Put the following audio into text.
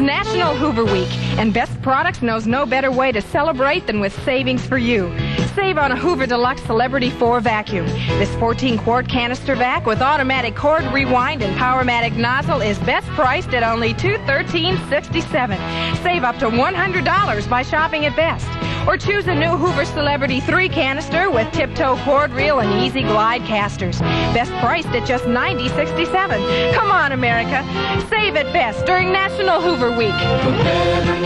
National Hoover Week, and Best Products knows no better way to celebrate than with savings for you. Save on a Hoover Deluxe Celebrity 4 vacuum. This 14-quart canister vac with automatic cord rewind and Powermatic nozzle is best priced at only $213.67. Save up to $100 by shopping at Best. Or choose a new Hoover Celebrity 3 canister with tiptoe cord reel and easy glide casters. Best priced at just $90.67. Come on, America. Save at Best during National Hoover Week.